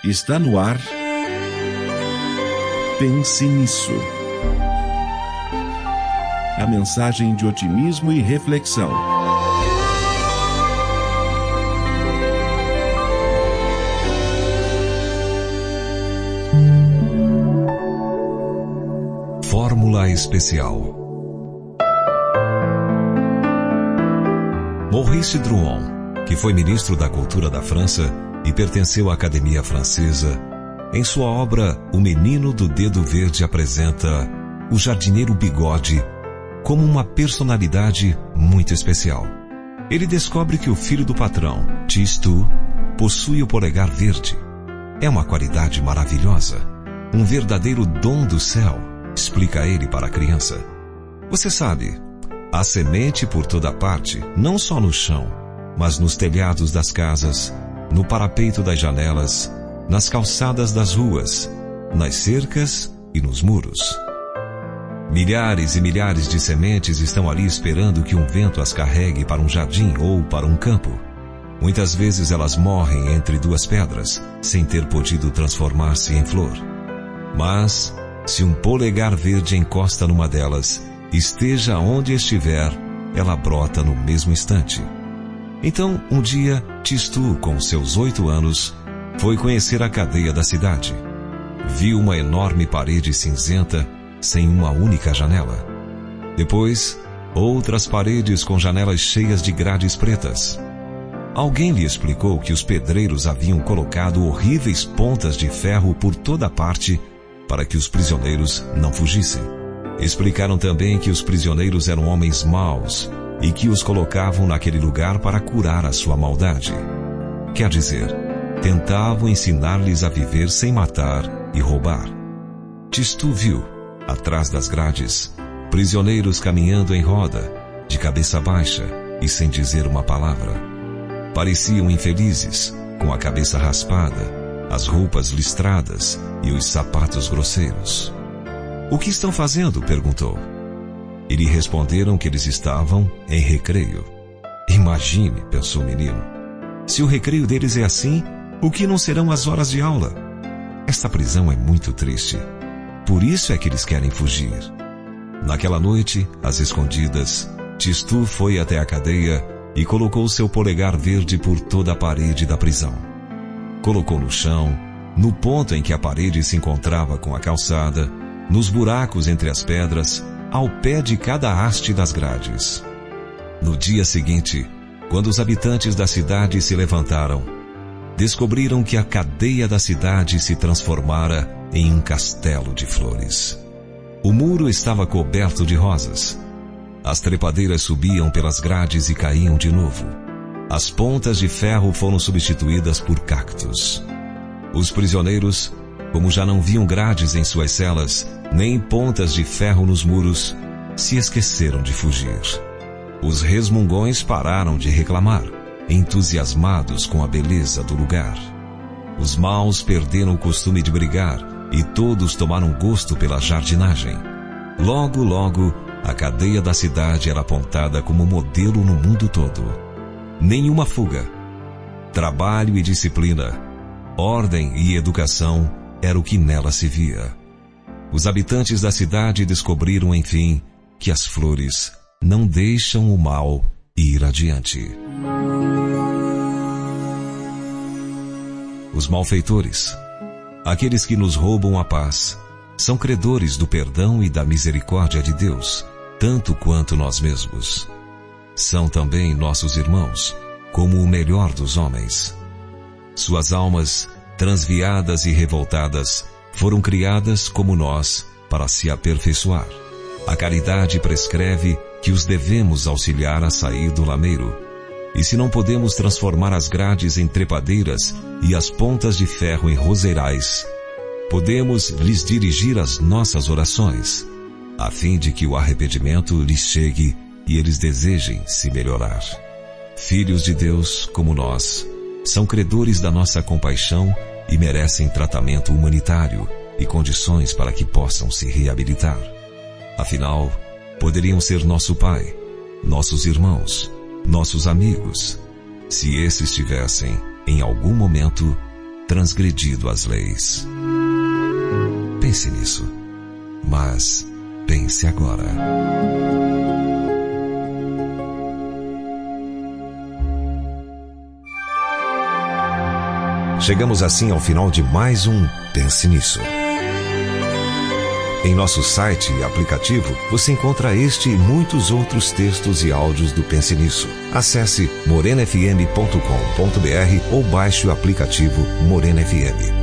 Está no ar. Pense nisso. A mensagem de otimismo e reflexão. Fórmula Especial. Maurice Druon, que foi ministro da Cultura da França e pertenceu à Academia Francesa, em sua obra O Menino do Dedo Verde apresenta o jardineiro Bigode como uma personalidade muito especial. Ele descobre que o filho do patrão, Tistu, possui o polegar verde. É uma qualidade maravilhosa, um verdadeiro dom do céu, explica ele para a criança. Você sabe, há semente por toda parte, não só no chão, mas nos telhados das casas, no parapeito das janelas, nas calçadas das ruas, nas cercas e nos muros. Milhares e milhares de sementes estão ali esperando que um vento as carregue para um jardim ou para um campo. Muitas vezes elas morrem entre duas pedras, sem ter podido transformar-se em flor. Mas, se um polegar verde encosta numa delas, esteja onde estiver, ela brota no mesmo instante. Então, um dia, Tistu, com seus 8 anos, foi conhecer a cadeia da cidade. Viu uma enorme parede cinzenta, sem uma única janela. Depois, outras paredes com janelas cheias de grades pretas. Alguém lhe explicou que os pedreiros haviam colocado horríveis pontas de ferro por toda parte para que os prisioneiros não fugissem. Explicaram também que os prisioneiros eram homens maus e que os colocavam naquele lugar para curar a sua maldade. Quer dizer, tentavam ensinar-lhes a viver sem matar e roubar. Tistu viu, atrás das grades, prisioneiros caminhando em roda, de cabeça baixa e sem dizer uma palavra. Pareciam infelizes, com a cabeça raspada, as roupas listradas e os sapatos grosseiros. "O que estão fazendo?" perguntou. E lhe responderam que eles estavam em recreio. Imagine, pensou o menino, se o recreio deles é assim, o que não serão as horas de aula? Esta prisão é muito triste. Por isso é que eles querem fugir. Naquela noite, às escondidas, Tistu foi até a cadeia e colocou seu polegar verde por toda a parede da prisão. Colocou no chão, no ponto em que a parede se encontrava com a calçada, nos buracos entre as pedras, ao pé de cada haste das grades. No dia seguinte, quando os habitantes da cidade se levantaram, descobriram que a cadeia da cidade se transformara em um castelo de flores. O muro estava coberto de rosas. As trepadeiras subiam pelas grades e caíam de novo. As pontas de ferro foram substituídas por cactos. Os prisioneiros, como já não viam grades em suas celas, nem pontas de ferro nos muros, se esqueceram de fugir. Os resmungões pararam de reclamar, entusiasmados com a beleza do lugar. Os maus perderam o costume de brigar e todos tomaram gosto pela jardinagem. Logo, logo, a cadeia da cidade era apontada como modelo no mundo todo. Nenhuma fuga. Trabalho e disciplina, ordem e educação era o que nela se via. Os habitantes da cidade descobriram, enfim, que as flores não deixam o mal ir adiante. Os malfeitores, aqueles que nos roubam a paz, são credores do perdão e da misericórdia de Deus, tanto quanto nós mesmos. São também nossos irmãos, como o melhor dos homens. Suas almas, transviadas e revoltadas, foram criadas como nós para se aperfeiçoar. A caridade prescreve que os devemos auxiliar a sair do lameiro. E se não podemos transformar as grades em trepadeiras e as pontas de ferro em roseirais, podemos lhes dirigir as nossas orações, a fim de que o arrependimento lhes chegue e eles desejem se melhorar. Filhos de Deus, como nós, são credores da nossa compaixão e merecem tratamento humanitário e condições para que possam se reabilitar. Afinal, poderiam ser nosso pai, nossos irmãos, nossos amigos, se esses tivessem, em algum momento, transgredido as leis. Pense nisso, mas pense agora. Chegamos assim ao final de mais um Pense Nisso. Em nosso site e aplicativo, você encontra este e muitos outros textos e áudios do Pense Nisso. Acesse morenafm.com.br ou baixe o aplicativo Morena FM.